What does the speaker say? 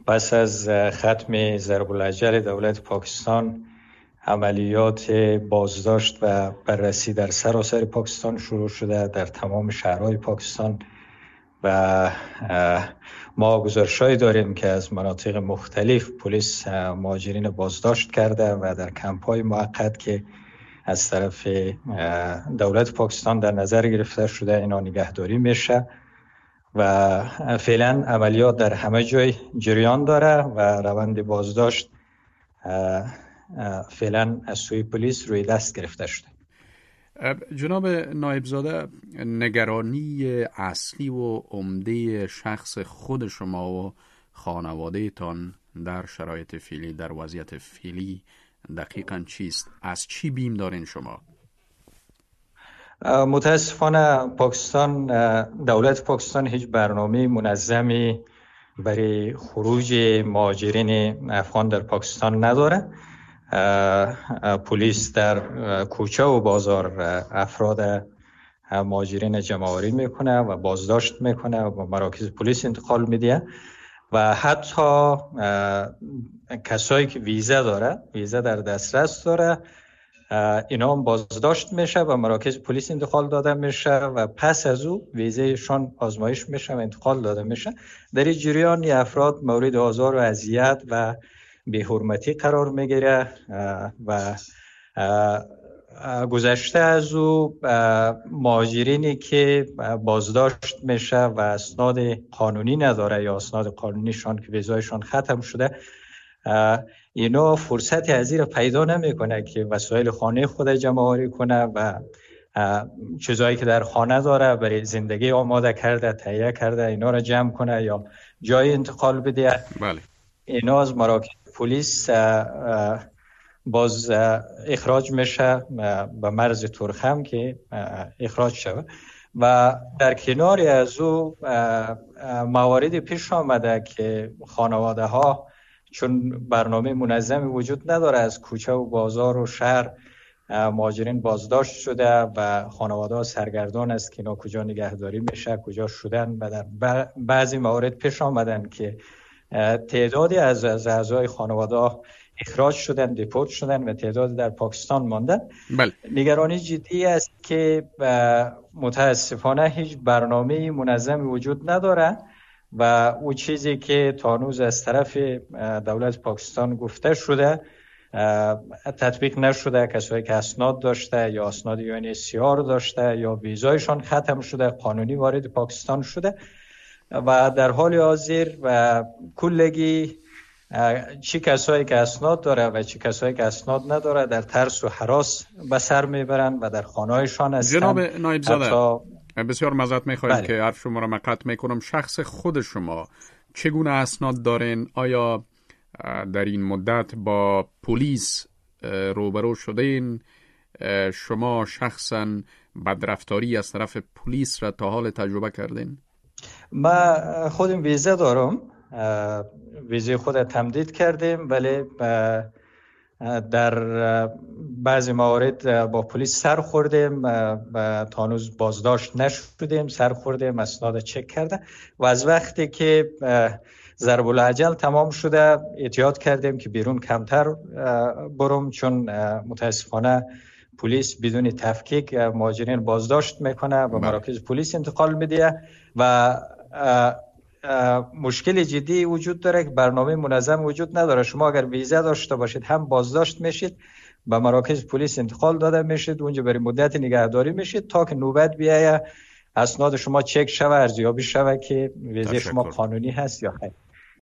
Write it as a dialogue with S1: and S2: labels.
S1: پس از ختم ضرب الاجل دولت پاکستان عملیات بازداشت و بررسی در سراسر پاکستان شروع شده، در تمام شهرهای پاکستان، و ما گزارش‌هایی داریم که از مناطق مختلف پلیس مهاجرین بازداشت کرده و در کمپ‌های موقت که از طرف دولت پاکستان در نظر گرفته شده اینا نگهداری میشه و فعلا عملیات در همه جای جریان داره و روند بازداشت فعلا از سوی پلیس روی دست گرفته شده.
S2: جناب نایبزاده، نگرانی اصلی و عمده شخص خود شما و خانواده تان در شرایط فعلی، در وضعیت فعلی دقیقاً چیست؟ از چی بیم دارین شما؟
S1: متاسفانه دولت پاکستان هیچ برنامه منظمی برای خروج مهاجرین افغان در پاکستان نداره. پلیس در کوچه و بازار افراد مهاجرین جمع‌آوری میکنه و بازداشت میکنه و به مراکز پلیس انتقال میده و حتی کسایی که ویزا در دسترس داره اینا هم بازداشت میشه و مراکز پلیس انتقال داده میشه و پس از او ویزایشان آزمایش میشه و انتقال داده میشه. در این جریان افراد مورد آزار و اذیت و بی‌حرمتی قرار میگیره و گذشته از او مهاجرینی که بازداشت میشه و اسناد قانونی نداره یا اسناد قانونیشان که ویزایشان ختم شده، اینا فرصتی از این پیدا نمیکنه که وسایل خانه خود جمع آوری کنه و چیزایی که در خانه داره برای زندگی آماده کرده، تهیه کرده، اینا را جمع کنه یا جای انتقال بده.
S2: بله.
S1: اینا از مراکز پلیس باز اخراج میشه به مرز تورخم که اخراج شود و در کنار از او مواردی پیش آمده که خانواده ها چون برنامه منظمی وجود نداره از کوچه و بازار و شهر مهاجرین بازداشت شده و خانواده ها سرگردان است که اینا کجا نگهداری میشه، کجا شدن و در بعضی موارد پیش آمدن که تعدادی از اعضای خانواده اخراج شدن، دیپورت شدن و تعدادی در پاکستان ماندن.
S2: بله.
S1: نگرانی جدی است که متاسفانه هیچ برنامه منظمی وجود نداره و او چیزی که تا هنوز از طرف دولت پاکستان گفته شده تطبیق نشده. کسایی که اسناد داشته یا اسناد UNHCR داشته یا ویزایشان ختم شده قانونی وارد پاکستان شده و در حال حاضر و کلگی چی کسایی که اسناد داره و چی کسایی که اسناد نداره در ترس و هراس به سر میبرن و در خانه‌هایشان هستن.
S2: جناب نایبزاده، بسیار معذرت میخوایم
S1: بله.
S2: که حرف شما را قطع میکنم. شخص خود شما چگونه اسناد دارین؟ آیا در این مدت با پلیس روبرو شدین؟ شما شخصا بدرفتاری از طرف پلیس را تا حال تجربه کردین؟
S1: ما خودم ویزا دارم، ویزای خود تمدید کردیم، ولی در بعضی موارد با پلیس سر خوردیم و تا هنوز بازداشت نشدیم، سر خوردیم، اسناد چک کرده و از وقتی که ضرب الاجل تمام شده احتیاط کردیم که بیرون کمتر برم، چون متاسفانه پلیس بدون تفکیک مهاجرین بازداشت میکنه و مراکز پلیس انتقال میده و مشکل جدی وجود داره که برنامه منظم وجود نداره. شما اگر ویزا داشته باشید هم بازداشت میشید، به مراکز پلیس انتقال داده میشید، اونجا برای مدت نگهداری میشید تا که نوبت بیایه اسناد شما چک شوه، ارزیابی شوه که ویزا شما قانونی هست یا خیر.